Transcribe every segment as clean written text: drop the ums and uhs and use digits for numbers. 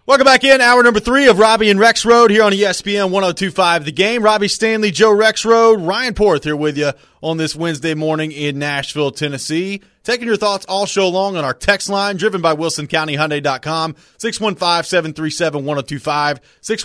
Welcome back in. Hour number 3 of Robbie and Rexrode here on ESPN 102.5 The Game. Robbie Stanley, Joe Rexrode, Ryan Porth here with you on this Wednesday morning in Nashville, Tennessee. Taking your thoughts all show long on our text line, driven by WilsonCountyHyundai.com, 615-737-1025,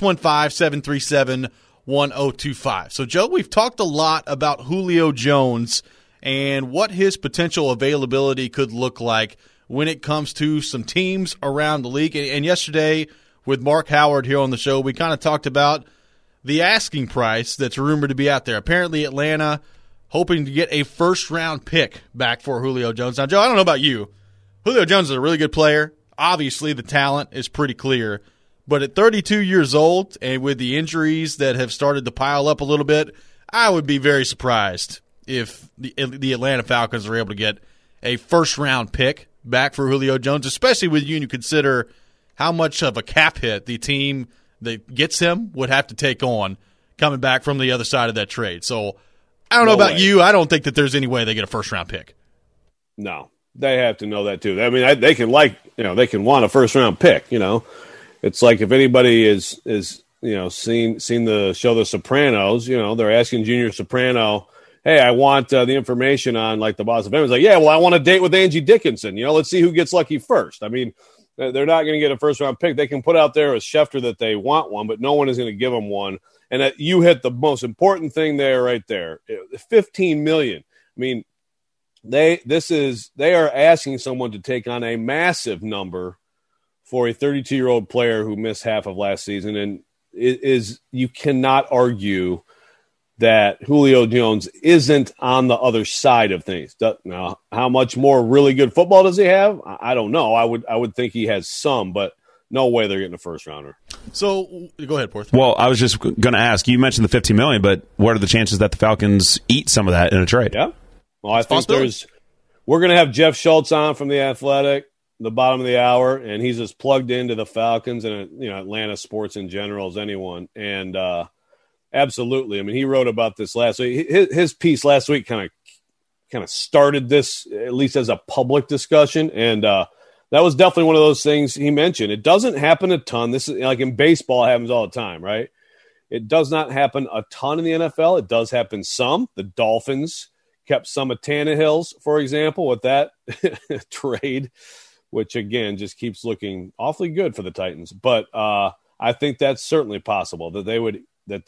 615-737-1025. So, Joe, we've talked a lot about Julio Jones and what his potential availability could look like when it comes to some teams around the league. And yesterday with Mark Howard here on the show, we kind of talked about the asking price that's rumored to be out there. Apparently Atlanta hoping to get a first-round pick back for Julio Jones. Now, Joe, I don't know about you. Julio Jones is a really good player. Obviously, the talent is pretty clear. But at 32 years old and with the injuries that have started to pile up a little bit, I would be very surprised if the Atlanta Falcons are able to get a first-round pick back for Julio Jones, especially when you consider how much of a cap hit the team that gets him would have to take on coming back from the other side of that trade. So I don't know about you. I don't think that there's any way they get a first-round pick. No, they have to know that too. I mean, they can they can want a first-round pick. It's like if anybody is seen the show The Sopranos. They're asking Junior Soprano, hey, I want the information on, like, the boss of family. He's like, yeah, well, I want a date with Angie Dickinson. Let's see who gets lucky first. I mean, they're not going to get a first-round pick. They can put out there a Schefter that they want one, but no one is going to give them one. And you hit the most important thing there right there, $15 million. I mean, they are asking someone to take on a massive number for a 32-year-old player who missed half of last season. And you cannot argue that Julio Jones isn't on the other side of things. Now, how much more really good football does he have? I don't know. I would think he has some, but no way they're getting a first rounder. So go ahead, Porth. Well, I was just going to ask. You mentioned the $15 million, but what are the chances that the Falcons eat some of that in a trade? Yeah. Well, I think we're going to have Jeff Schultz on from The Athletic, the bottom of the hour, and he's as plugged into the Falcons and Atlanta sports in general as anyone. And absolutely. I mean, he wrote about this last week. His piece last week kind of started this, at least as a public discussion. And that was definitely one of those things he mentioned. It doesn't happen a ton. This is like in baseball, it happens all the time, right? It does not happen a ton in the NFL. It does happen some. The Dolphins kept some of Tannehill's, for example, with that trade, which, again, just keeps looking awfully good for the Titans. But I think that's certainly possible that they would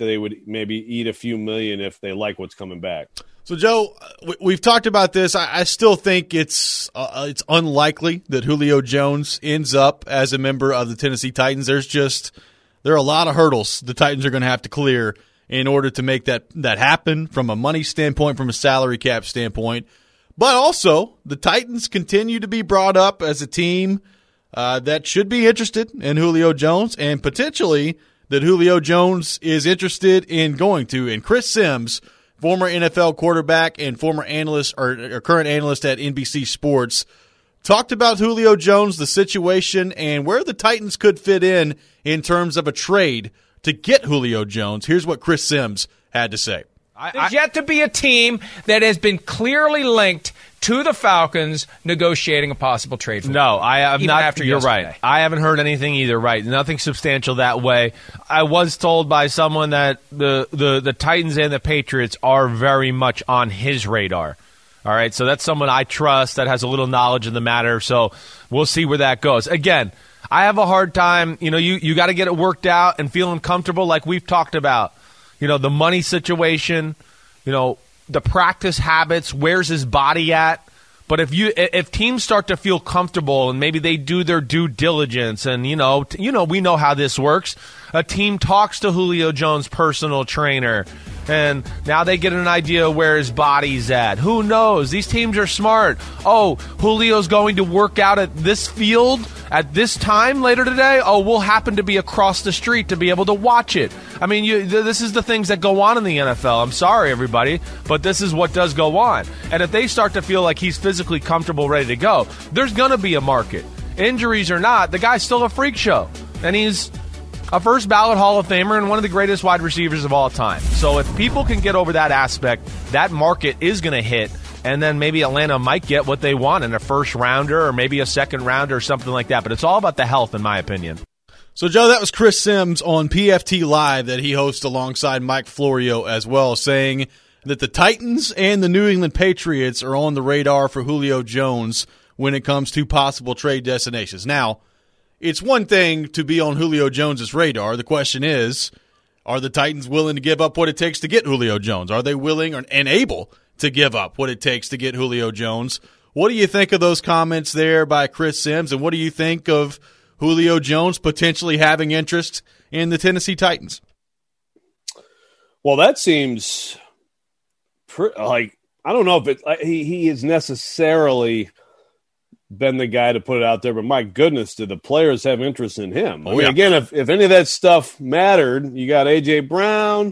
maybe eat a few million if they like what's coming back. So, Joe, we've talked about this. I still think it's unlikely that Julio Jones ends up as a member of the Tennessee Titans. There are a lot of hurdles the Titans are going to have to clear in order to make that happen from a money standpoint, from a salary cap standpoint. But also, the Titans continue to be brought up as a team that should be interested in Julio Jones, and potentially that Julio Jones is interested in going to. And Chris Sims, former NFL quarterback and former analyst or current analyst at NBC Sports, talked about Julio Jones, the situation, and where the Titans could fit in terms of a trade to get Julio Jones. Here's what Chris Sims had to say. There's yet to be a team that has been clearly linked to the Falcons negotiating a possible trade for him. No, I have even not. After you're yesterday. right. I haven't heard anything either. Right, nothing substantial that way. I was told by someone that the Titans and the Patriots are very much on his radar. All right, so that's someone I trust that has a little knowledge in the matter. So we'll see where that goes. Again, I have a hard time. You got to get it worked out and feeling comfortable, like we've talked about. The money situation, the practice habits, where's his body at? But if teams start to feel comfortable and maybe they do their due diligence and, we know how this works. A team talks to Julio Jones' personal trainer, and now they get an idea where his body's at. Who knows? These teams are smart. Oh, Julio's going to work out at this field at this time later today. Oh, we'll happen to be across the street to be able to watch it. I mean, this is the things that go on in the NFL. I'm sorry, everybody, but this is what does go on. And if they start to feel like he's physically comfortable, ready to go, there's going to be a market. Injuries or not, the guy's still a freak show. And he's a first ballot Hall of Famer and one of the greatest wide receivers of all time. So if people can get over that aspect, that market is going to hit, and then maybe Atlanta might get what they want in a first rounder or maybe a second rounder or something like that. But it's all about the health, in my opinion. So, Joe, that was Chris Sims on PFT Live that he hosts alongside Mike Florio as well, saying that the Titans and the New England Patriots are on the radar for Julio Jones when it comes to possible trade destinations. Now, it's one thing to be on Julio Jones' radar. The question is, are the Titans willing to give up what it takes to get Julio Jones? Are they willing and able to give up what it takes to get Julio Jones? What do you think of those comments there by Chris Sims, and what do you think of Julio Jones potentially having interest in the Tennessee Titans? Well, that seems like, I don't know if he is necessarily been the guy to put it out there, but my goodness, do the players have interest in him? Again, if any of that stuff mattered, you got A.J. Brown.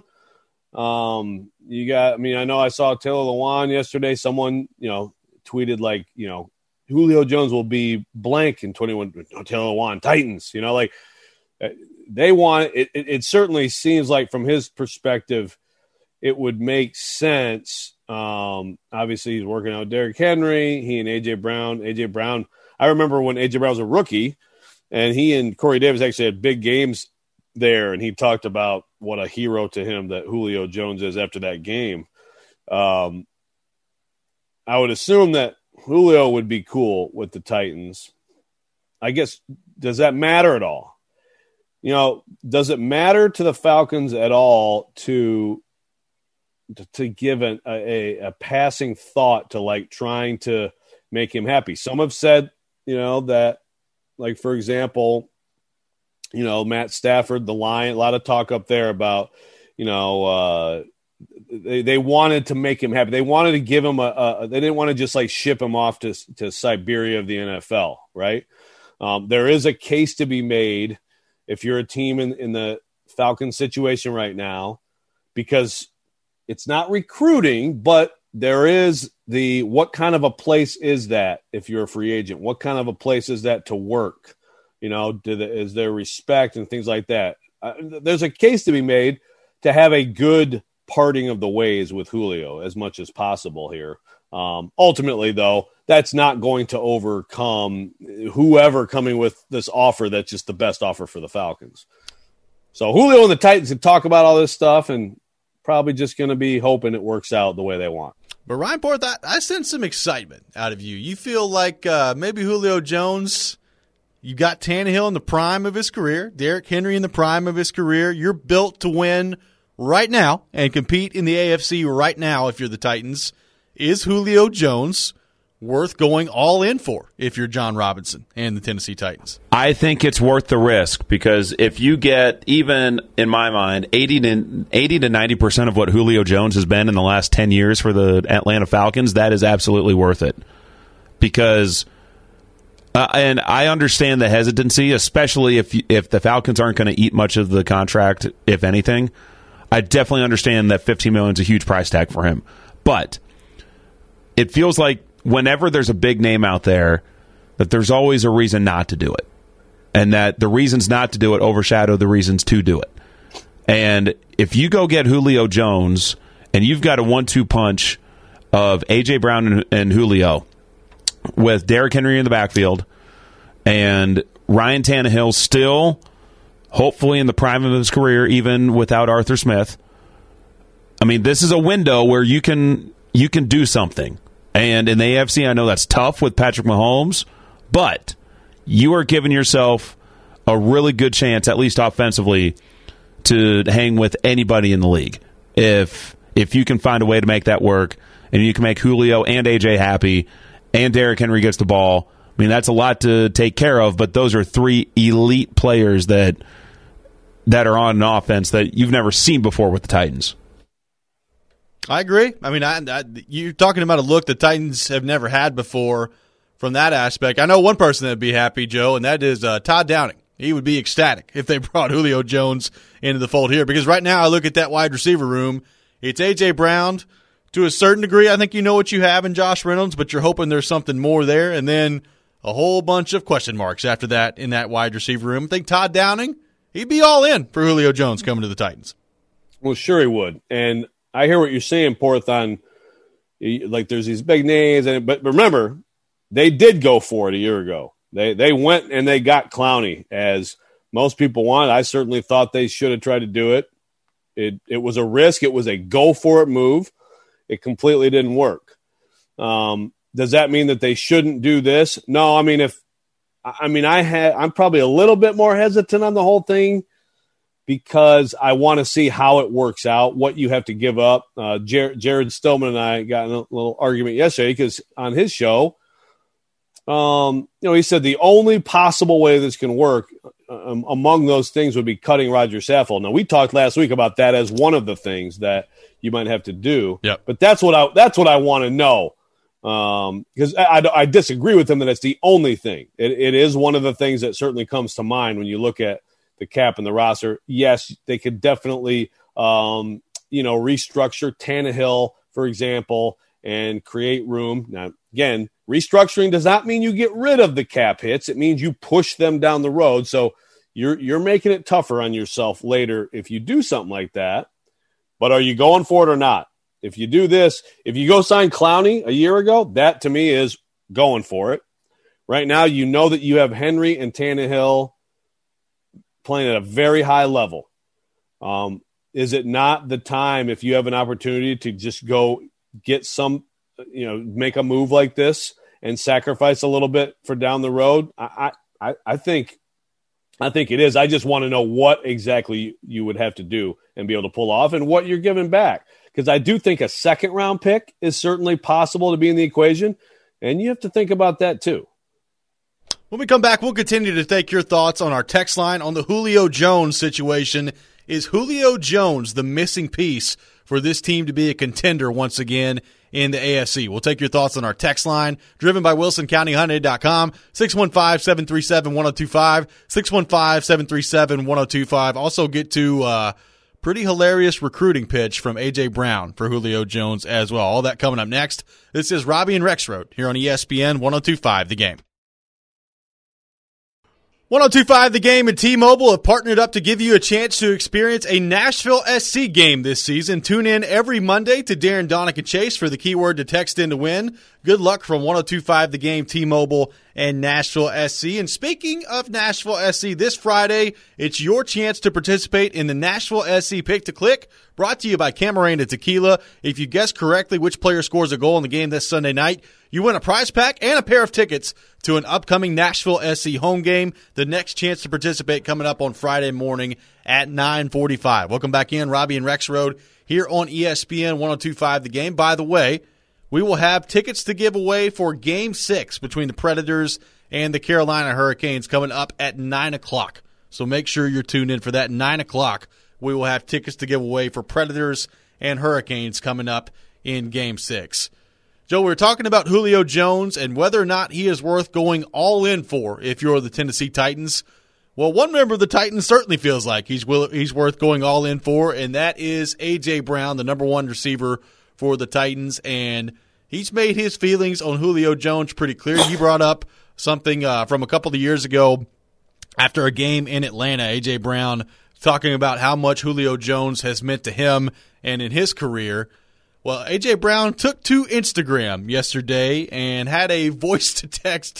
I know I saw Taylor Lewan yesterday. Someone, tweeted like, Julio Jones will be blank in 21. Taylor Lewan, Titans, they want it. It certainly seems like from his perspective, it would make sense. Obviously, he's working out Derrick Henry. He and A.J. Brown. I remember when A.J. Brown was a rookie, and he and Corey Davis actually had big games there, and he talked about what a hero to him that Julio Jones is after that game. I would assume that Julio would be cool with the Titans. I guess, does that matter at all? Does it matter to the Falcons at all to give a passing thought to like trying to make him happy? Some have said, that, like, for example, Matt Stafford, the Lion, a lot of talk up there about, they wanted to make him happy. They wanted to give him they didn't want to just like ship him off to Siberia of the NFL, right? There is a case to be made if you're a team in the Falcons situation right now, because it's not recruiting, but there is what kind of a place is that if you're a free agent? What kind of a place is that to work? Is there respect and things like that? There's a case to be made to have a good parting of the ways with Julio as much as possible here. Ultimately, though, that's not going to overcome whoever coming with this offer that's just the best offer for the Falcons. So Julio and the Titans can talk about all this stuff and probably just going to be hoping it works out the way they want. But Ryan Porth, I sense some excitement out of you. You feel like maybe Julio Jones, you got Tannehill in the prime of his career, Derrick Henry in the prime of his career. You're built to win right now and compete in the AFC right now if you're the Titans. Is Julio Jones worth going all in for if you're John Robinson and the Tennessee Titans? I think it's worth the risk, because if you get, even in my mind, 80 to 90% of what Julio Jones has been in the last 10 years for the Atlanta Falcons, that is absolutely worth it. Because and I understand the hesitancy, especially if the Falcons aren't going to eat much of the contract, if anything. I definitely understand that $15 million is a huge price tag for him. But it feels like whenever there's a big name out there, that there's always a reason not to do it. And that the reasons not to do it overshadow the reasons to do it. And if you go get Julio Jones and you've got a 1-2 punch of A.J. Brown and Julio with Derrick Henry in the backfield and Ryan Tannehill still hopefully in the prime of his career, even without Arthur Smith. I mean, this is a window where you can do something. And in the AFC, I know that's tough with Patrick Mahomes, but you are giving yourself a really good chance, at least offensively, to hang with anybody in the league. If you can find a way to make that work, and you can make Julio and AJ happy, and Derrick Henry gets the ball, I mean, that's a lot to take care of, but those are three elite players that are on an offense that you've never seen before with the Titans. I agree. I mean, you're talking about a look the Titans have never had before from that aspect. I know one person that would be happy, Joe, and that is Todd Downing. He would be ecstatic if they brought Julio Jones into the fold here, because right now I look at that wide receiver room. It's A.J. Brown. To a certain degree, I think you know what you have in Josh Reynolds, but you're hoping there's something more there, and then a whole bunch of question marks after that in that wide receiver room. I think Todd Downing, he'd be all in for Julio Jones coming to the Titans. Well, sure he would. And I hear what you're saying, Porth, on like there's these big names, but remember, they did go for it a year ago. They went and they got Clowney as most people want. I certainly thought they should have tried to do it. It was a risk. It was a go-for-it move. It completely didn't work. Does that mean that they shouldn't do this? No, I'm probably a little bit more hesitant on the whole thing because I want to see how it works out, what you have to give up. Jared Stillman and I got in a little argument yesterday because on his show, he said the only possible way this can work among those things would be cutting Roger Saffold. Now, we talked last week about that as one of the things that you might have to do. Yep. But that's what I want to know. Because I disagree with him that it's the only thing. It is one of the things that certainly comes to mind when you look at the cap and the roster. Yes, they could definitely, restructure Tannehill, for example, and create room. Now, again, restructuring does not mean you get rid of the cap hits. It means you push them down the road. So you're making it tougher on yourself later if you do something like that. But are you going for it or not? If you do this, if you go sign Clowney a year ago, that to me is going for it. Right now, you know that you have Henry and Tannehill playing at a very high level. Is it not the time, if you have an opportunity to just go get some, make a move like this and sacrifice a little bit for down the road? I think it is. I just want to know what exactly you would have to do and be able to pull off and what you're giving back. Because I do think a second-round pick is certainly possible to be in the equation, and you have to think about that too. When we come back, we'll continue to take your thoughts on our text line on the Julio Jones situation. Is Julio Jones the missing piece for this team to be a contender once again in the AFC? We'll take your thoughts on our text line, driven by WilsonCountyHyundai.com, 615-737-1025, 615-737-1025. Also get to pretty hilarious recruiting pitch from A.J. Brown for Julio Jones as well. All that coming up next. This is Robbie and Rexroad here on ESPN 102.5 The Game. 102.5 The Game and T-Mobile have partnered up to give you a chance to experience a Nashville SC game this season. Tune in every Monday to Darren, Donick, and Chase for the keyword to text in to win. Good luck from 102.5 The Game, T-Mobile, and Nashville SC. And speaking of Nashville SC, this Friday, it's your chance to participate in the Nashville SC Pick to Click, brought to you by Camarena Tequila. If you guess correctly which player scores a goal in the game this Sunday night, you win a prize pack and a pair of tickets to an upcoming Nashville SC home game. The next chance to participate coming up on Friday morning at 9:45. Welcome back in, Robbie and Rexroad here on ESPN 102.5 The Game. By the way, we will have tickets to give away for Game 6 between the Predators and the Carolina Hurricanes coming up at 9 o'clock. So make sure you're tuned in for that. 9 o'clock, we will have tickets to give away for Predators and Hurricanes coming up in Game 6. Joe, we were talking about Julio Jones and whether or not he is worth going all in for if you're the Tennessee Titans. Well, one member of the Titans certainly feels like he's worth going all in for, and that is A.J. Brown, the number one receiver for the Titans. And he's made his feelings on Julio Jones pretty clear. He brought up something from a couple of years ago after a game in Atlanta, A.J. Brown talking about how much Julio Jones has meant to him and in his career. Well, A.J. Brown took to Instagram yesterday and had a voice-to-text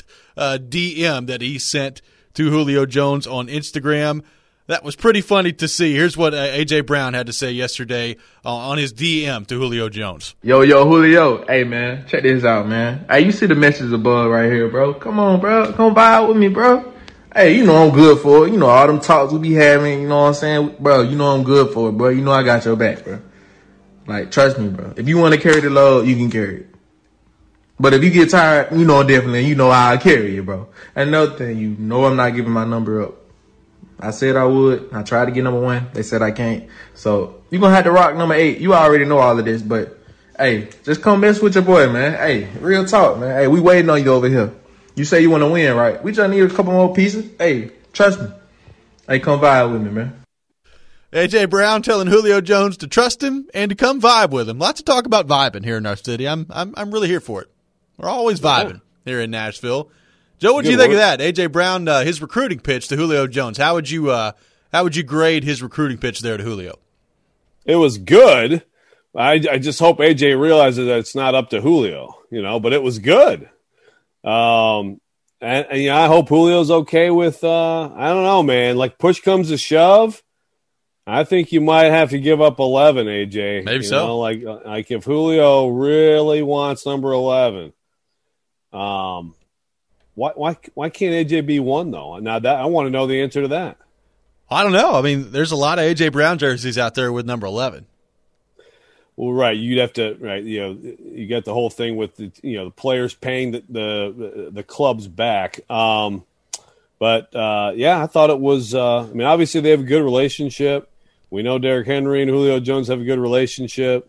DM that he sent to Julio Jones on Instagram. That was pretty funny to see. Here's what A.J. Brown had to say yesterday on his DM to Julio Jones. Yo, Julio. Hey, man, check this out, man. Hey, you see the message above right here, bro. Come on, bro. Come vibe with me, bro. Hey, you know I'm good for it. You know all them talks we be having, you know what I'm saying? Bro, you know I'm good for it, bro. You know I got your back, bro. Like, trust me, bro. If you want to carry the load, you can carry it. But if you get tired, you know definitely, you know how I carry you, bro. Another thing, you know I'm not giving my number up. I said I would. I tried to get number 1. They said I can't. So, you're going to have to rock number 8. You already know all of this, but, hey, just come mess with your boy, man. Hey, real talk, man. Hey, we waiting on you over here. You say you want to win, right? We just need a couple more pieces. Hey, trust me. Hey, come vibe with me, man. A.J. Brown telling Julio Jones to trust him and to come vibe with him. Lots of talk about vibing here in our city. I'm really here for it. We're always vibing here in Nashville. Joe, what did you think of that? A.J. Brown, his recruiting pitch to Julio Jones. How would you grade his recruiting pitch there to Julio? It was good. I just hope A.J. realizes that it's not up to Julio, but it was good. And I hope Julio's okay with, I don't know, man. Like, push comes to shove, I think you might have to give up 11, AJ. Maybe so. Know, like if Julio really wants number 11, why can't AJ be 1 though? Now that I want to know the answer to that. I don't know. I mean, there's a lot of AJ Brown jerseys out there with number 11. Well, right. You'd have to, right. You got the whole thing with the players paying the clubs back. I thought it was. Obviously they have a good relationship. We know Derrick Henry and Julio Jones have a good relationship.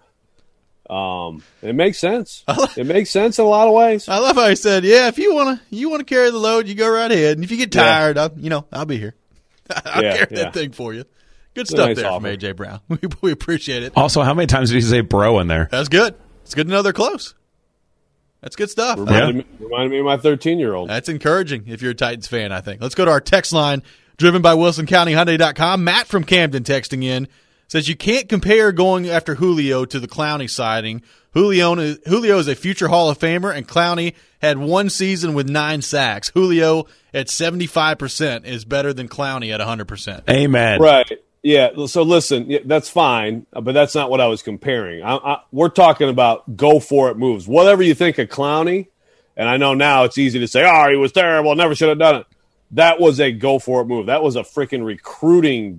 It makes sense. It makes sense in a lot of ways. I love how he said, "Yeah, if you wanna carry the load, you go right ahead. And if you get tired, I'll be here. I'll carry that thing for you." Good stuff nice there offer. From A.J. Brown. We appreciate it. Also, how many times did he say bro in there? That's good. It's good to know they're close. That's good stuff. Reminded me of my 13-year-old. That's encouraging if you're a Titans fan, I think. Let's go to our text line, driven by WilsonCountyHyundai.com. Matt from Camden texting in says you can't compare going after Julio to the Clowney signing. Julio is a future Hall of Famer, and Clowney had 1 season with 9 sacks. Julio at 75% is better than Clowney at 100%. Amen. Right. Yeah, so listen, that's fine, but that's not what I was comparing. We're talking about go-for-it moves. Whatever you think of Clowney, and I know now it's easy to say, he was terrible, never should have done it. That was a go-for-it move. That was a freaking recruiting,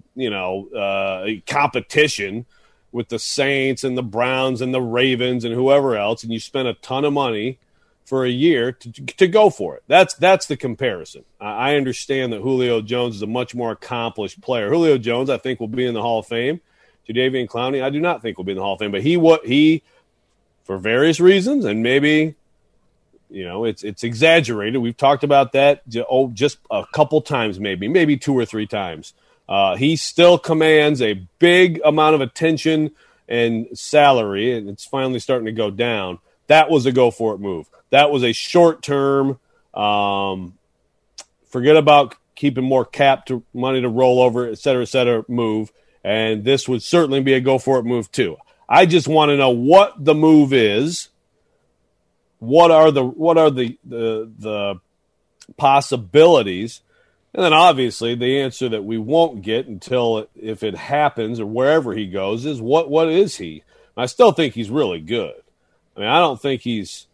competition with the Saints and the Browns and the Ravens and whoever else, and you spent a ton of money for a year to go for it. That's the comparison. I understand that Julio Jones is a much more accomplished player. Julio Jones, I think, will be in the Hall of Fame. Jadeveon Clowney, I do not think will be in the Hall of Fame. But he for various reasons, and maybe it's exaggerated. We've talked about that just a couple times, maybe 2 or 3 times. He still commands a big amount of attention and salary, and it's finally starting to go down. That was a go-for-it move. That was a short-term, forget about keeping more cap money to roll over, et cetera, move. And this would certainly be a go-for-it move too. I just want to know what the move is. What are the possibilities? And then obviously the answer that we won't get until if it happens or wherever he goes is what is he? I still think he's really good. I mean, I don't think he's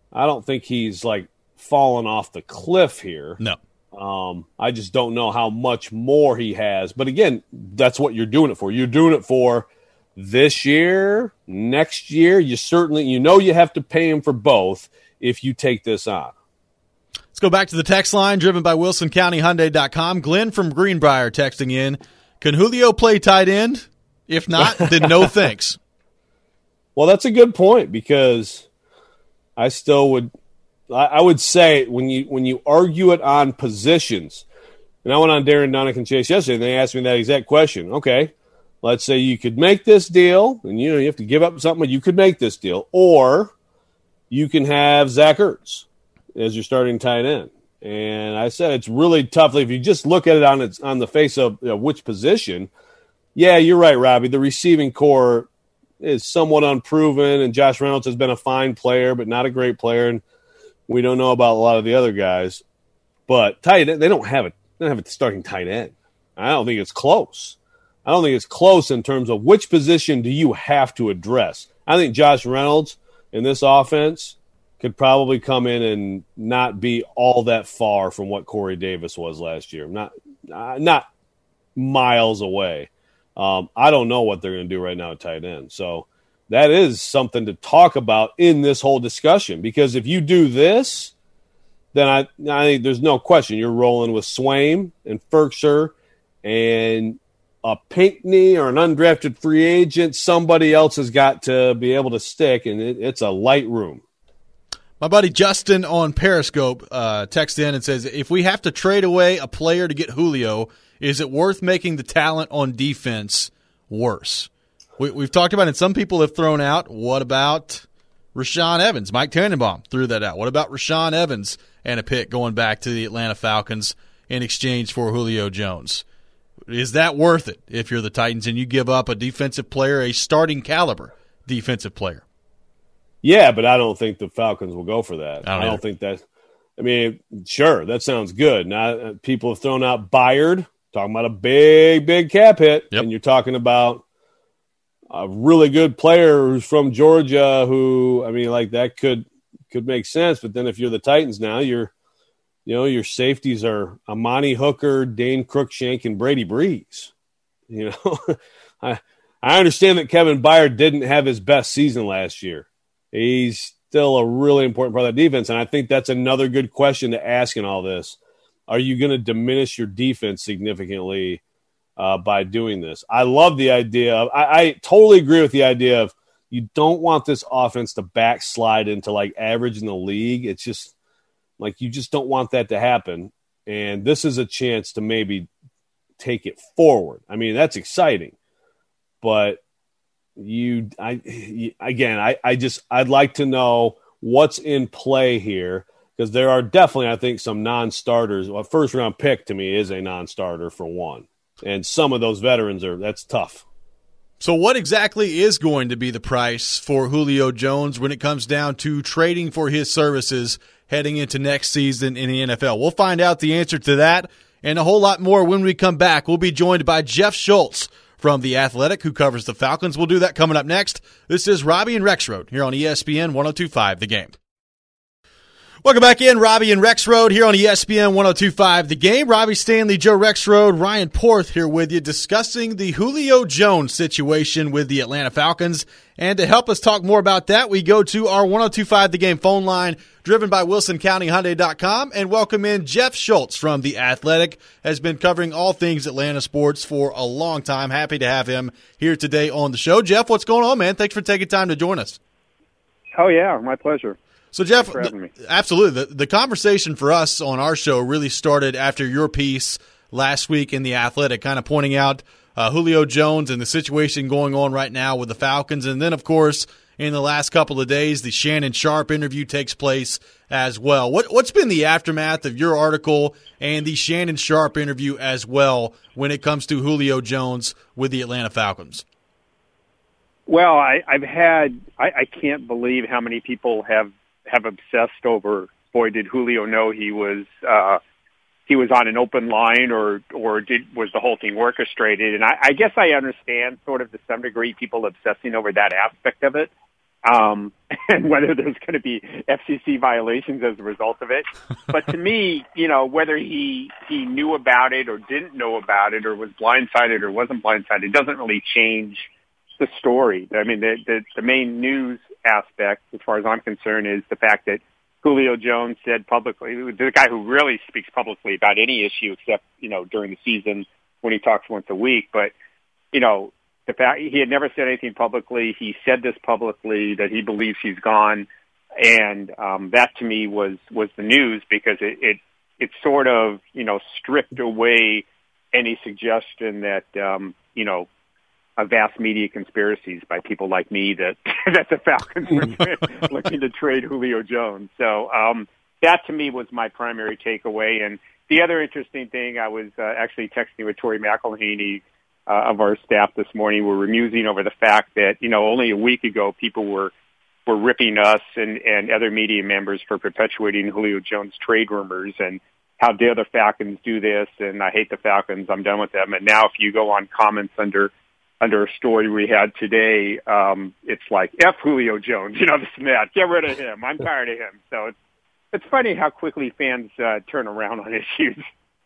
like fallen off the cliff here. No. I just don't know how much more he has. But again, that's what you're doing it for. You're doing it for this year, next year. You have to pay him for both if you take this on. Let's go back to the text line, driven by WilsonCountyHyundai.com. Glenn from Greenbrier texting in, can Julio play tight end? If not, then no thanks. Well, that's a good point because I would say when you argue it on positions, and I went on Darren Donick and Chase yesterday, and they asked me that exact question. Okay, let's say you could make this deal, and you have to give up something, but you could make this deal, or you can have Zach Ertz as your starting tight end. And I said it's really tough if you just look at it on the face of which position. Yeah, you're right, Robbie. The receiving core is somewhat unproven, and Josh Reynolds has been a fine player, but not a great player, and we don't know about a lot of the other guys. But tight end, they don't have a starting tight end. I don't think it's close. I don't think it's close in terms of which position do you have to address. I think Josh Reynolds in this offense could probably come in and not be all that far from what Corey Davis was last year. Not miles away. I don't know what they're going to do right now at tight end. So that is something to talk about in this whole discussion, because if you do this, then I think there's no question you're rolling with Swaim and Ferkser and a Pinckney or an undrafted free agent. Somebody else has got to be able to stick, and it's a light room. My buddy Justin on Periscope texts in and says, if we have to trade away a player to get Julio, is it worth making the talent on defense worse? We've talked about it. Some people have thrown out, what about Rashaan Evans? Mike Tannenbaum threw that out. What about Rashaan Evans and a pick going back to the Atlanta Falcons in exchange for Julio Jones? Is that worth it if you're the Titans and you give up a defensive player, a starting caliber defensive player? Yeah, but I don't think the Falcons will go for that. I don't think that. I mean, sure, that sounds good. Now, people have thrown out Byard, talking about a big cap hit, and you're talking about a really good player who's from Georgia who, I mean, like that could make sense. But then if you're the Titans now, your safeties are Amani Hooker, Dane Cruikshank, and Brady Breeze. You know, I understand that Kevin Byard didn't have his best season last year. He's still a really important part of that defense, and I think that's another good question to ask in all this. Are you going to diminish your defense significantly by doing this? I love the idea of – I totally agree with the idea of you don't want this offense to backslide into, like, average in the league. It's just – like, you just don't want that to happen, and this is a chance to maybe take it forward. I mean, that's exciting, but – I'd like to know what's in play here, because there are definitely, I think, some non-starters. A first-round pick to me is a non-starter for one, and some of those veterans that's tough. So what exactly is going to be the price for Julio Jones when it comes down to trading for his services heading into next season in the NFL? We'll find out the answer to that and a whole lot more when we come back. We'll be joined by Jeff Schultz from The Athletic, who covers the Falcons. We'll do that coming up next. This is Robbie and Rexroad here on ESPN 102.5 The Game. Welcome back in, Robbie and Rexroad here on ESPN 102.5 The Game. Robbie Stanley, Joe Rexroad, Ryan Porth here with you, discussing the Julio Jones situation with the Atlanta Falcons. And to help us talk more about that, we go to our 102.5 The Game phone line, driven by WilsonCountyHyundai.com, and welcome in Jeff Schultz from The Athletic. Has been covering all things Atlanta sports for a long time. Happy to have him here today on the show. Jeff, what's going on, man? Thanks for taking time to join us. Oh, yeah, my pleasure. So, Jeff, absolutely. The conversation for us on our show really started after your piece last week in The Athletic, kind of pointing out Julio Jones and the situation going on right now with the Falcons. And then, of course, in the last couple of days, the Shannon Sharpe interview takes place as well. What's been the aftermath of your article and the Shannon Sharpe interview as well when it comes to Julio Jones with the Atlanta Falcons? Well, I can't believe how many people have obsessed over, boy, did Julio know he was on an open line, or was the whole thing orchestrated? And I guess I understand sort of to some degree people obsessing over that aspect of it, and whether there's going to be FCC violations as a result of it. But to me, whether he knew about it or didn't know about it, or was blindsided or wasn't blindsided, it doesn't really change the story. I mean, the main news aspect, as far as I'm concerned, is the fact that Julio Jones said publicly, the guy who really speaks publicly about any issue except, during the season when he talks once a week. But, the fact he had never said anything publicly. He said this publicly, that he believes he's gone. And that to me was the news, because it sort of, stripped away any suggestion that, a vast media conspiracies by people like me that the Falcons were looking to trade Julio Jones. So that to me was my primary takeaway. And the other interesting thing, I was actually texting with Tori McElhaney of our staff this morning. We were musing over the fact that, only a week ago people were ripping us and other media members for perpetuating Julio Jones trade rumors, and how dare the Falcons do this, and I hate the Falcons, I'm done with them. And now if you go on comments under a story we had today, it's like, F Julio Jones, this and that. Get rid of him. I'm tired of him. So it's funny how quickly fans turn around on issues.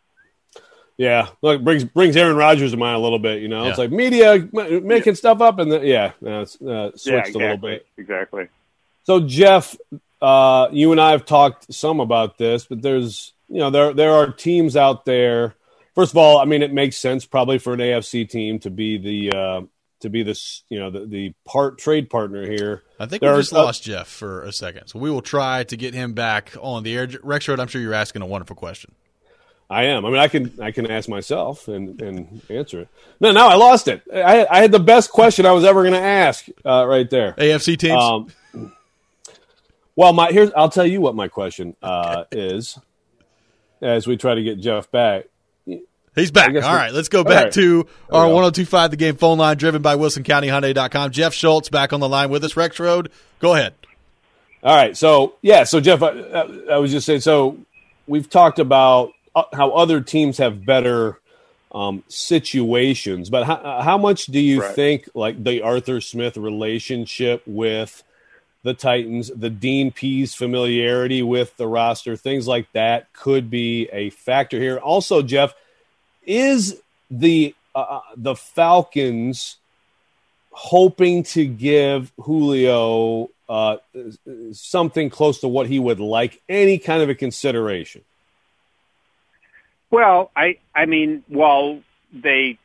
Yeah, look, brings Aaron Rodgers to mind a little bit. It's like media making stuff up, and switched a little bit. Exactly. So Jeff, you and I have talked some about this, but there's there are teams out there. First of all, I mean, it makes sense probably for an AFC team to be the trade partner here. I think we just lost Jeff for a second, so we will try to get him back on the air. Rexroad, I'm sure you're asking a wonderful question. I am. I mean, I can ask myself and answer it. No, I lost it. I had the best question I was ever going to ask right there. AFC teams. Well, I'll tell you what my question is, as we try to get Jeff back. He's back. All right, let's go back to our 102.5 The Game phone line, driven by WilsonCountyHyundai.com. Jeff Schultz back on the line with us. Rexroad, go ahead. All right. So Jeff, I was just saying, so we've talked about how other teams have better situations, but how much do you think like the Arthur Smith relationship with the Titans, the Dean Pease familiarity with the roster, things like that could be a factor here? Also, Jeff, is the Falcons hoping to give Julio something close to what he would like, any kind of a consideration? Well, I mean, well, they,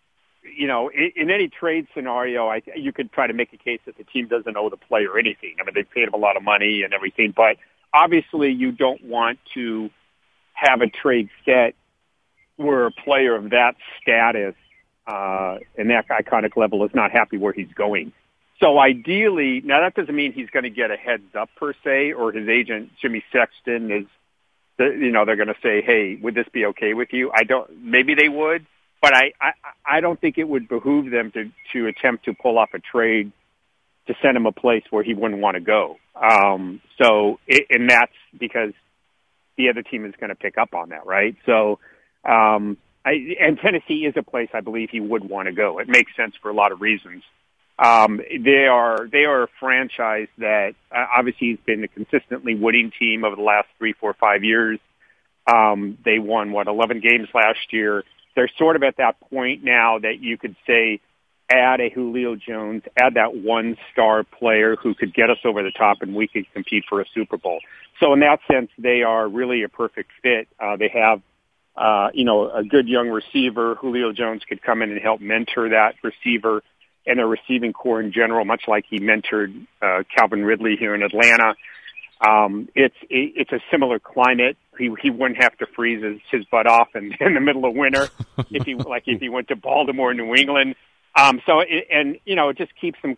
in any trade scenario, you could try to make a case that the team doesn't owe the player anything. I mean, they paid him a lot of money and everything, but obviously you don't want to have a trade set where a player of that status and that iconic level is not happy where he's going. So ideally, now that doesn't mean he's going to get a heads up per se, or his agent, Jimmy Sexton, is, they're going to say, hey, would this be okay with you? Maybe they would, but I don't think it would behoove them to attempt to pull off a trade to send him a place where he wouldn't want to go. And that's because the other team is going to pick up on that, right? So, and Tennessee is a place I believe he would want to go. It makes sense for a lot of reasons. They are a franchise that obviously has been a consistently winning team over the last 3, 4, 5 years. They won 11 games last year. They're sort of at that point now that you could say, add a Julio Jones, add that one star player who could get us over the top, and we could compete for a Super Bowl. So in that sense, they are really a perfect fit. They have, a good young receiver. Julio Jones could come in and help mentor that receiver and their receiving core in general, much like he mentored Calvin Ridley here in Atlanta. It's a similar climate. He wouldn't have to freeze his butt off in the middle of winter if he went to Baltimore, New England. It just keeps him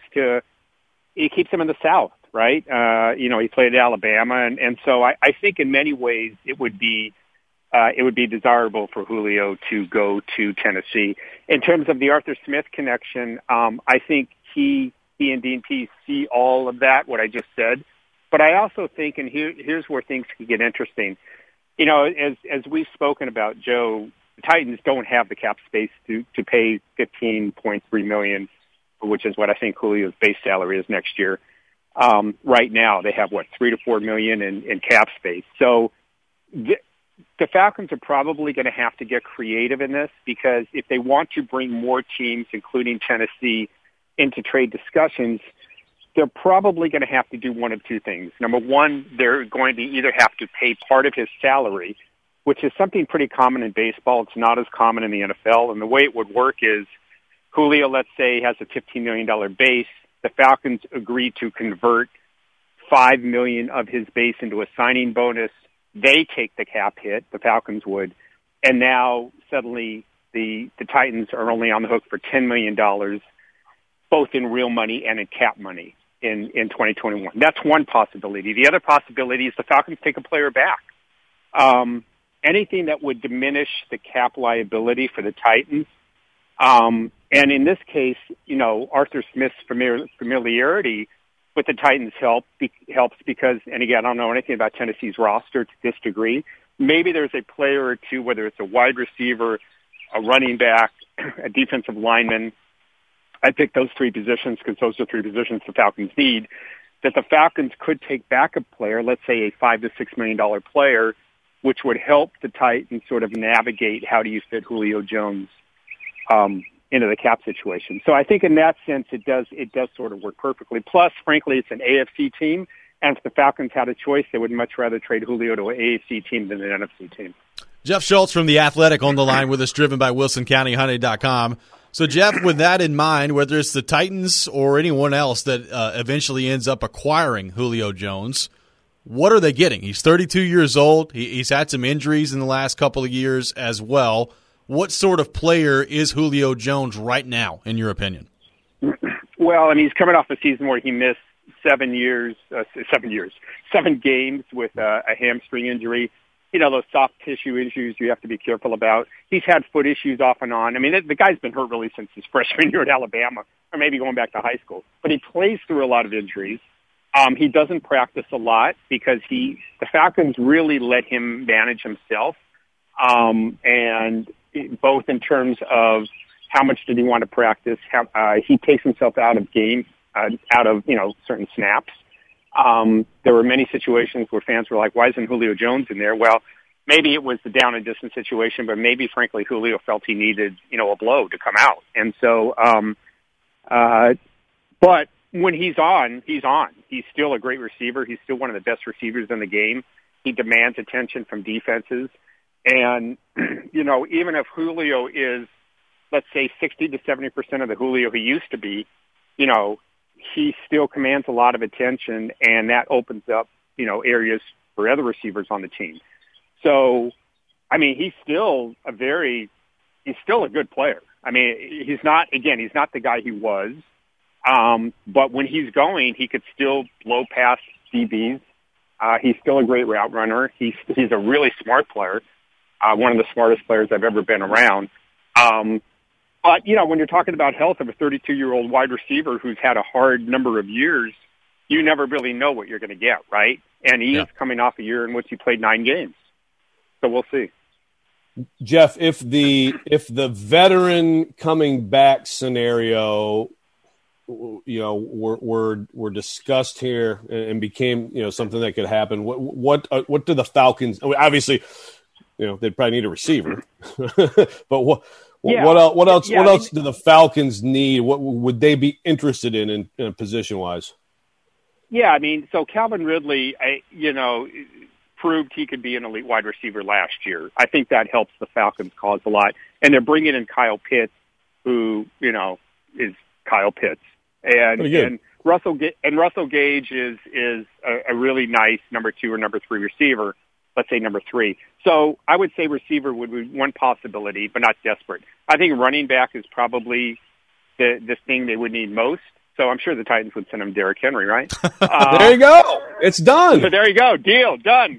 it keeps him in the South, right? He played at Alabama, and so I think in many ways it would be desirable for Julio to go to Tennessee. In terms of the Arthur Smith connection, I think he and Dean Pease see all of that, what I just said. But I also think, and here's where things can get interesting. As we've spoken about, Joe, the Titans don't have the cap space to pay $15.3 million, which is what I think Julio's base salary is next year. Right now, they have $3 to $4 million in cap space. So the Falcons are probably going to have to get creative in this, because if they want to bring more teams, including Tennessee, into trade discussions, they're probably going to have to do one of two things. Number one, they're going to either have to pay part of his salary, which is something pretty common in baseball. It's not as common in the NFL. And the way it would work is Julio, let's say, has a $15 million base. The Falcons agree to convert $5 million of his base into a signing bonus. They take the cap hit, the Falcons would, and now suddenly the Titans are only on the hook for $10 million, both in real money and in cap money in 2021. That's one possibility. The other possibility is the Falcons take a player back. Anything that would diminish the cap liability for the Titans. And in this case, Arthur Smith's familiarity with the Titans helps because, and again, I don't know anything about Tennessee's roster to this degree. Maybe there's a player or two, whether it's a wide receiver, a running back, a defensive lineman. I picked those three positions because those are three positions the Falcons need, that the Falcons could take back a player, let's say a $5 to $6 million player, which would help the Titans sort of navigate how do you fit Julio Jones into the cap situation. So I think in that sense, it does sort of work perfectly. Plus, frankly, it's an AFC team, and if the Falcons had a choice, they would much rather trade Julio to an AFC team than an NFC team. Jeff Schultz from The Athletic on the line with us, driven by WilsonCountyHyundai.com. So, Jeff, with that in mind, whether it's the Titans or anyone else that eventually ends up acquiring Julio Jones, what are they getting? He's 32 years old. He's had some injuries in the last couple of years as well. What sort of player is Julio Jones right now, in your opinion? Well, I mean, he's coming off a season where he missed 7 games with a hamstring injury. Those soft tissue issues you have to be careful about. He's had foot issues off and on. I mean, the guy's been hurt really since his freshman year at Alabama, or maybe going back to high school. But he plays through a lot of injuries. He doesn't practice a lot because the Falcons really let him manage himself, and both in terms of how much did he want to practice. He takes himself out of games, out of certain snaps. There were many situations where fans were like, "Why isn't Julio Jones in there?" Well, maybe it was the down and distance situation, but maybe, frankly, Julio felt he needed a blow to come out, and so. But when he's on, he's on. He's still a great receiver. He's still one of the best receivers in the game. He demands attention from defenses. And, even if Julio is, let's say, 60 to 70% of the Julio he used to be, he still commands a lot of attention, and that opens up, areas for other receivers on the team. So, I mean, he's still a good player. I mean, he's not the guy he was. But when he's going, he could still blow past DBs. He's still a great route runner. He's a really smart player, one of the smartest players I've ever been around. But, when you're talking about health of a 32-year-old wide receiver who's had a hard number of years, you never really know what you're going to get, right? And he is coming off a year in which he played 9 games. So we'll see. Jeff, if the veteran coming back scenario were discussed here and became something that could happen, what do the Falcons? Obviously, they'd probably need a receiver, but what else do the Falcons need? What would they be interested in position wise? Yeah, I mean, so Calvin Ridley, proved he could be an elite wide receiver last year. I think that helps the Falcons' cause a lot, and they're bringing in Kyle Pitts, who is Kyle Pitts. And Russell Gage is a really nice number 2 or number 3 receiver. Let's say number 3. So I would say receiver would be one possibility, but not desperate. I think running back is probably the thing they would need most. So I'm sure the Titans would send him Derrick Henry, right? There you go. It's done. So there you go. Deal done.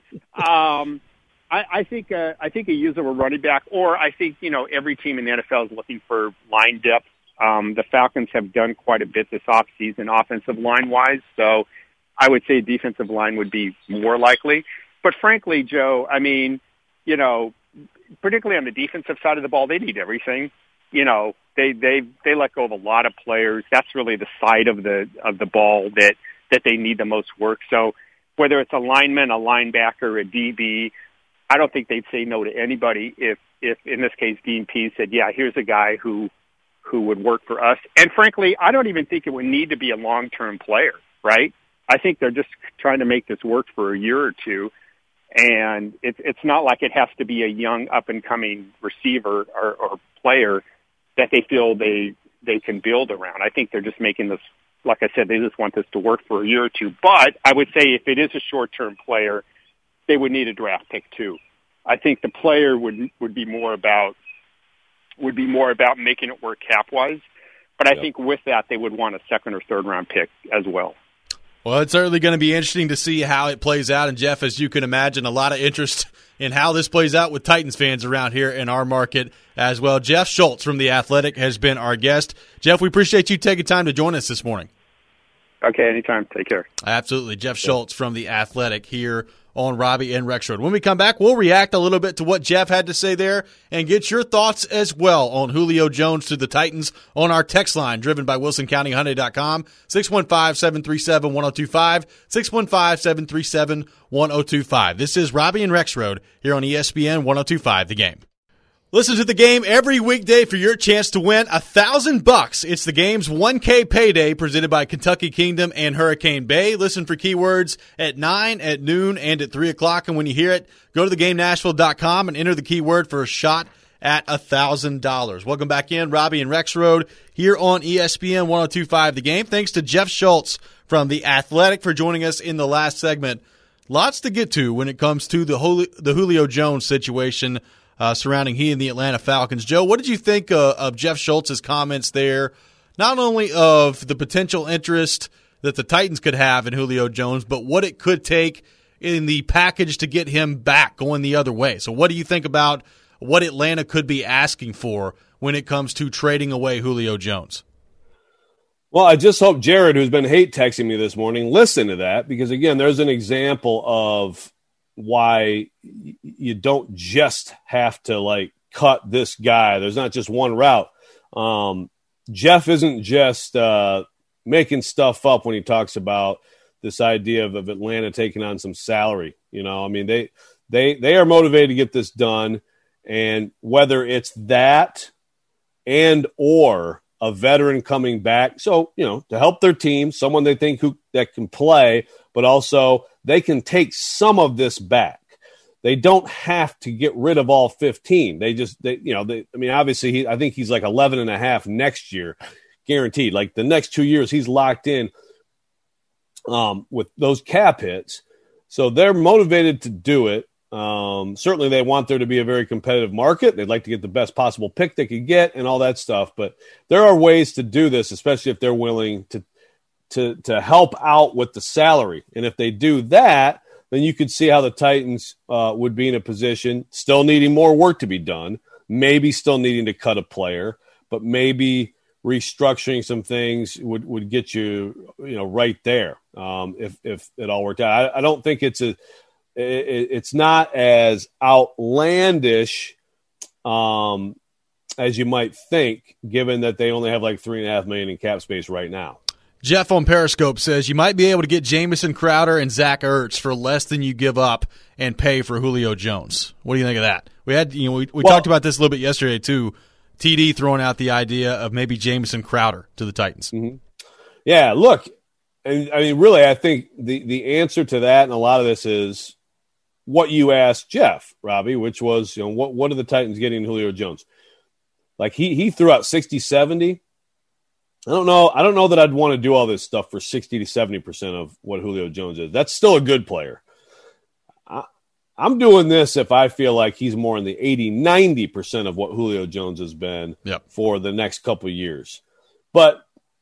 I think a user of a running back, or I think every team in the NFL is looking for line depth. The Falcons have done quite a bit this offseason, offensive line-wise, so I would say defensive line would be more likely. But frankly, Joe, I mean, particularly on the defensive side of the ball, they need everything. They let go of a lot of players. That's really the side of the ball that they need the most work. So whether it's a lineman, a linebacker, a DB, I don't think they'd say no to anybody if in this case Dean Pease said, yeah, here's a guy who would work for us. And frankly, I don't even think it would need to be a long-term player, right? I think they're just trying to make this work for a year or two. And it's not like it has to be a young up-and-coming receiver or player that they feel they can build around. I think they're just making this, like I said, they just want this to work for a year or two. But I would say if it is a short-term player, they would need a draft pick too. I think the player would be more about making it work cap-wise. But I think with that, they would want a 2nd or 3rd round pick as well. Well, it's certainly going to be interesting to see how it plays out. And, Jeff, as you can imagine, a lot of interest in how this plays out with Titans fans around here in our market as well. Jeff Schultz from The Athletic has been our guest. Jeff, we appreciate you taking time to join us this morning. Okay, anytime. Take care. Absolutely. Jeff Schultz from The Athletic here on Robbie and Rexroad. When we come back, we'll react a little bit to what Jeff had to say there and get your thoughts as well on Julio Jones to the Titans on our text line, driven by WilsonCountyHyundai.com, 615-737-1025, 615-737-1025. This is Robbie and Rexroad here on ESPN 1025 The Game. Listen to The Game every weekday for your chance to win $1,000. It's The Game's 1K payday presented by Kentucky Kingdom and Hurricane Bay. Listen for keywords at 9, at noon, and at 3 o'clock. And when you hear it, go to thegamenashville.com and enter the keyword for a shot at $1,000. Welcome back in, Robbie and Rexroad here on ESPN 1025 The Game. Thanks to Jeff Schultz from The Athletic for joining us in the last segment. Lots to get to when it comes to the Julio Jones situation surrounding he and the Atlanta Falcons. Joe, what did you think of Jeff Schultz's comments there, not only of the potential interest that the Titans could have in Julio Jones, but what it could take in the package to get him back going the other way? So what do you think about what Atlanta could be asking for when it comes to trading away Julio Jones? Well, I just hope Jared, who's been hate texting me this morning, listened to that, because, again, there's an example of why you don't just have to, like, cut this guy. There's not just one route. Jeff isn't just making stuff up when he talks about this idea of Atlanta taking on some salary. You know, I mean, they are motivated to get this done, and whether it's that and or a veteran coming back, so, you know, to help their team, someone they think that can play, but also they can take some of this back. They don't have to get rid of all 15. Obviously, I think he's like 11.5 next year, guaranteed. Like the next 2 years, he's locked in with those cap hits. So they're motivated to do it. Certainly they want there to be a very competitive market. They'd like to get the best possible pick they could get and all that stuff. But there are ways to do this, especially if they're willing to help out with the salary. And if they do that, then you could see how the Titans would be in a position, still needing more work to be done, maybe still needing to cut a player, but maybe restructuring some things would get you, right there if it all worked out. I don't think it's not as outlandish as you might think, given that they only have like $3.5 million in cap space right now. Jeff on Periscope says you might be able to get Jamison Crowder and Zach Ertz for less than you give up and pay for Julio Jones. What do you think of that? We had, we talked about this a little bit yesterday too. TD throwing out the idea of maybe Jamison Crowder to the Titans. Mm-hmm. Yeah, look, and I mean, really, I think the answer to that and a lot of this is what you asked Jeff, Robbie, which was, what are the Titans getting in Julio Jones? Like he threw out 60, 70. I don't know that I'd want to do all this stuff for 60 to 70% of what Julio Jones is. That's still a good player. I'm doing this if I feel like he's more in the 80, 90% of what Julio Jones has been for the next couple of years. But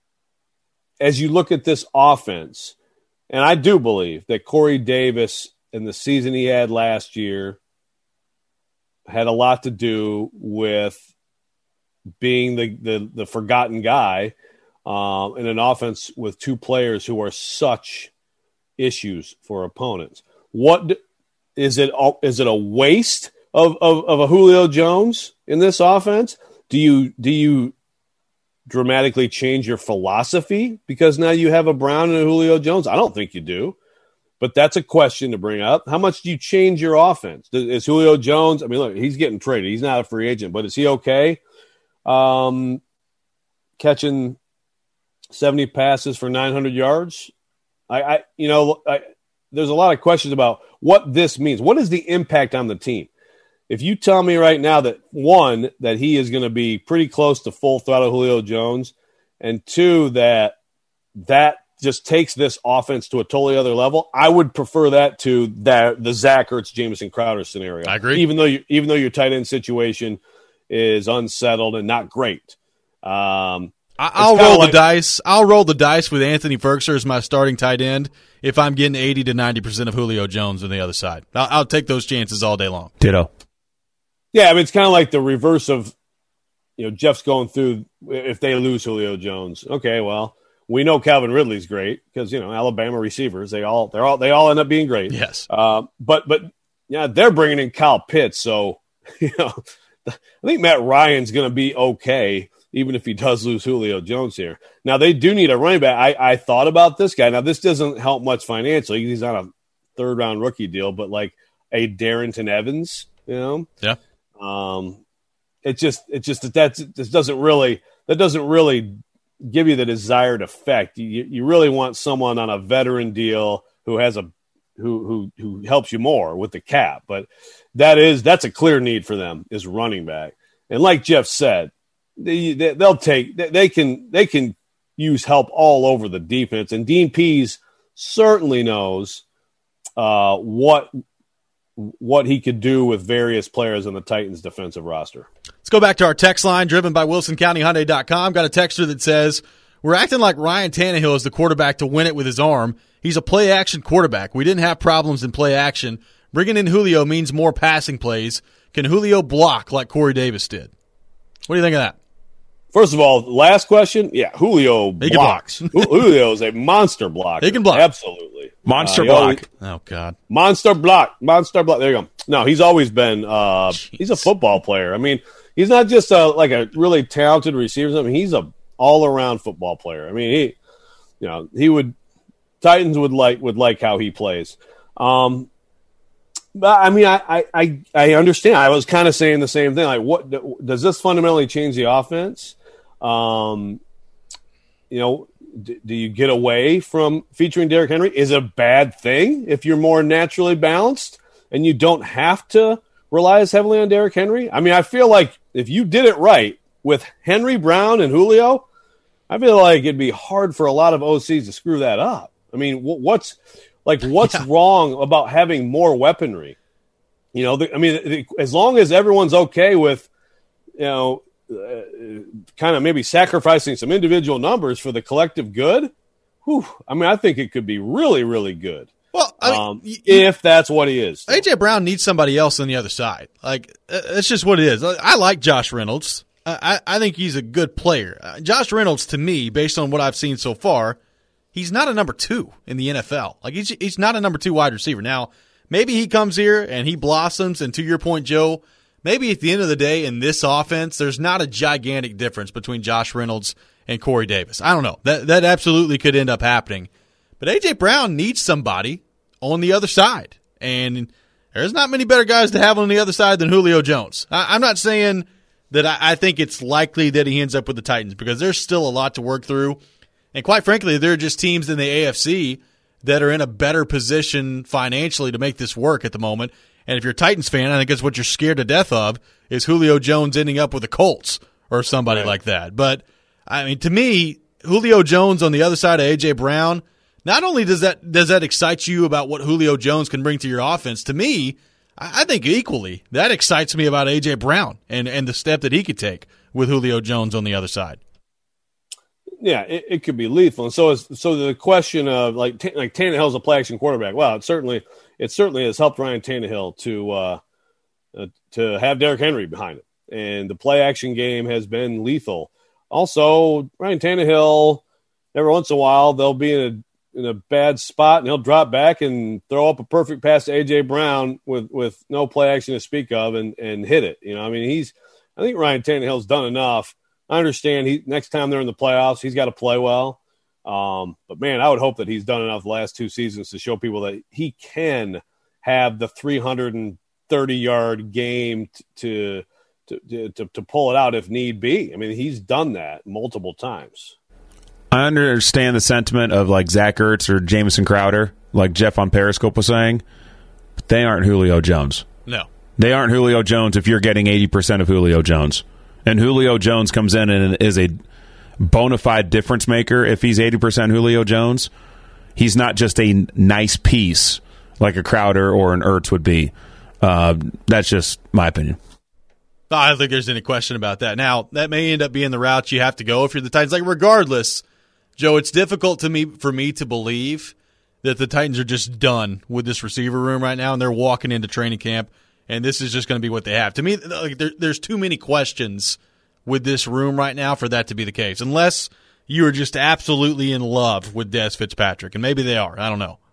as you look at this offense, and I do believe that Corey Davis in the season he had last year had a lot to do with being the forgotten guy in an offense with two players who are such issues for opponents. What is it? Is it a waste of a Julio Jones in this offense? Do you dramatically change your philosophy because now you have a Brown and a Julio Jones? I don't think you do, but that's a question to bring up. How much do you change your offense? Is Julio Jones? I mean, look, he's getting traded. He's not a free agent, but is he okay? Catching 70 passes for 900 yards. There's a lot of questions about what this means. What is the impact on the team? If you tell me right now that one, that he is going to be pretty close to full throttle Julio Jones, and two, that just takes this offense to a totally other level, I would prefer that to the Zach Ertz, Jamison Crowder scenario. I agree. Even though your tight end situation is unsettled and not great. I'll roll the dice. I'll roll the dice with Anthony Ferguson as my starting tight end if I'm getting 80 to 90% of Julio Jones on the other side. I'll take those chances all day long. Ditto. Yeah, I mean, it's kind of like the reverse of, Jeff's going through if they lose Julio Jones. Okay, well, we know Calvin Ridley's great because Alabama receivers they all end up being great. Yes, but yeah, they're bringing in Kyle Pitts, so I think Matt Ryan's going to be okay. Even if he does lose Julio Jones here. Now, they do need a running back. I thought about this guy. Now, this doesn't help much financially. He's on a third-round rookie deal, but like a Darrington Evans, Yeah. It just that doesn't really give you the desired effect. You really want someone on a veteran deal who has who helps you more with the cap. But that's a clear need for them is running back. And like Jeff said, they can use help all over the defense, and Dean Pease certainly knows what he could do with various players on the Titans defensive roster. Let's go back to our text line driven by WilsonCountyHyundai.com. Got a texter that says, we're acting like Ryan Tannehill is the quarterback to win it with his arm. He's a play action quarterback. We didn't have problems in play action. Bringing in Julio means more passing plays. Can Julio block like Corey Davis did? What do you think of that? First of all, last question. Yeah, Julio He can blocks. Julio is a monster blocker. He can block. Absolutely. Monster block. Oh, God. Monster block. There you go. No, he's always been he's a football player. I mean, he's not just like a really talented receiver. I mean, he's a all-around football player. I mean, Titans would like how he plays. But I mean, I understand. I was kind of saying the same thing. Like, what does this fundamentally change the offense? Do you get away from featuring Derrick Henry? Is it a bad thing if you're more naturally balanced and you don't have to rely as heavily on Derrick Henry? I mean, I feel like if you did it right with Henry, Brown, and Julio, I feel like it'd be hard for a lot of OCs to screw that up. I mean, what's wrong about having more weaponry? As long as everyone's okay with, kind of maybe sacrificing some individual numbers for the collective good, I think it could be really, really good. Well, if that's what he is. A.J. Brown needs somebody else on the other side. Like, that's just what it is. I like Josh Reynolds. I think he's a good player. Josh Reynolds, to me, based on what I've seen so far, he's not a number 2 in the NFL. Like, he's not a number 2 wide receiver. Now, maybe he comes here and he blossoms, and to your point, Joe, maybe at the end of the day in this offense, there's not a gigantic difference between Josh Reynolds and Corey Davis. I don't know. That absolutely could end up happening. But A.J. Brown needs somebody on the other side. And there's not many better guys to have on the other side than Julio Jones. I'm not saying that I think it's likely that he ends up with the Titans, because there's still a lot to work through. And quite frankly, there are just teams in the AFC that are in a better position financially to make this work at the moment. And if you're a Titans fan, I think it's what you're scared to death of, is Julio Jones ending up with the Colts or somebody like that. But, I mean, to me, Julio Jones on the other side of A.J. Brown, not only does that excite you about what Julio Jones can bring to your offense, to me, I think equally that excites me about A.J. Brown and the step that he could take with Julio Jones on the other side. Yeah, it could be lethal. And so the question of like Tannehill's a play action quarterback. Well, it certainly has helped Ryan Tannehill to have Derrick Henry behind it, and the play action game has been lethal. Also, Ryan Tannehill, every once in a while they'll be in a bad spot and he'll drop back and throw up a perfect pass to A.J. Brown with no play action to speak of and hit it. I think Ryan Tannehill's done enough. I understand next time they're in the playoffs, he's got to play well. But man, I would hope that he's done enough the last 2 seasons to show people that he can have the 330-yard game to pull it out if need be. I mean, he's done that multiple times. I understand the sentiment of like Zach Ertz or Jamison Crowder, like Jeff on Periscope was saying, but they aren't Julio Jones. No. They aren't Julio Jones if you're getting 80% of Julio Jones. And Julio Jones comes in and is a bona fide difference maker if he's 80% Julio Jones. He's not just a nice piece like a Crowder or an Ertz would be. That's just my opinion. I don't think there's any question about that. Now, that may end up being the route you have to go if you're the Titans. Like, regardless, Joe, it's difficult for me to believe that the Titans are just done with this receiver room right now and they're walking into training camp and this is just going to be what they have. To me, like, there's too many questions with this room right now for that to be the case, unless you are just absolutely in love with Dez Fitzpatrick, and maybe they are. I don't know.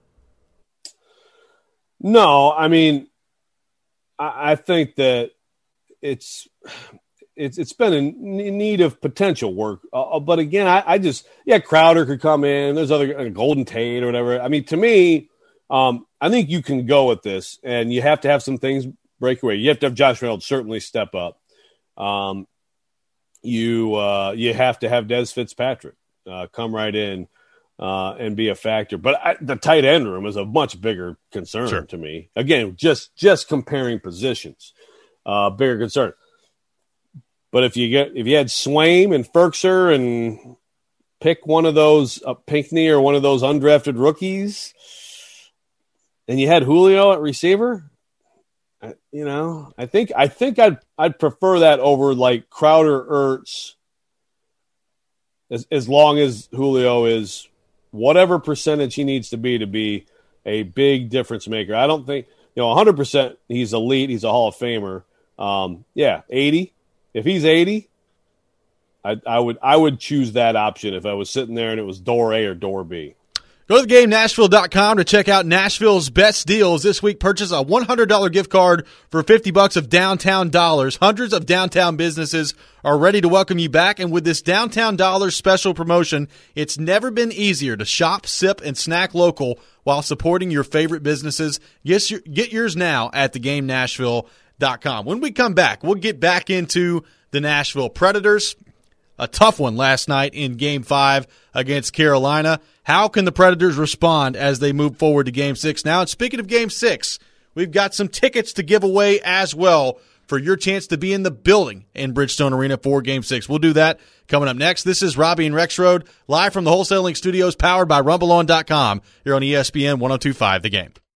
No, I mean, I think that it's been in need of potential work. But again, I just Crowder could come in. There's other Golden Tate or whatever. I mean, to me, I think you can go with this, and you have to have some things break away. You have to have Josh Reynolds certainly step up. You have to have Dez Fitzpatrick come right in and be a factor. But the tight end room is a much bigger concern to me. Again, just comparing positions, bigger concern. But if you had Swaim and Ferkser and pick one of those Pinckney or one of those undrafted rookies, and you had Julio at receiver, I think I'd prefer that over like Crowder, Ertz, as long as Julio is whatever percentage he needs to be a big difference maker. I don't think 100% he's elite. He's a Hall of Famer. 80. If he's 80, I would choose that option if I was sitting there and it was door A or door B. Go to theGameNashville.com to check out Nashville's best deals. This week, purchase a $100 gift card for $50 of downtown dollars. Hundreds of downtown businesses are ready to welcome you back. And with this downtown dollars special promotion, it's never been easier to shop, sip, and snack local while supporting your favorite businesses. Get yours now at theGameNashville.com. When we come back, we'll get back into the Nashville Predators. A tough one last night in Game 5 against Carolina. How can the Predators respond as they move forward to Game 6 now? And speaking of Game 6, we've got some tickets to give away as well for your chance to be in the building in Bridgestone Arena for Game 6. We'll do that coming up next. This is Robbie and Rexroad, live from the Wholesaling Studios, powered by RumbleOn.com, here on ESPN 102.5 The Game.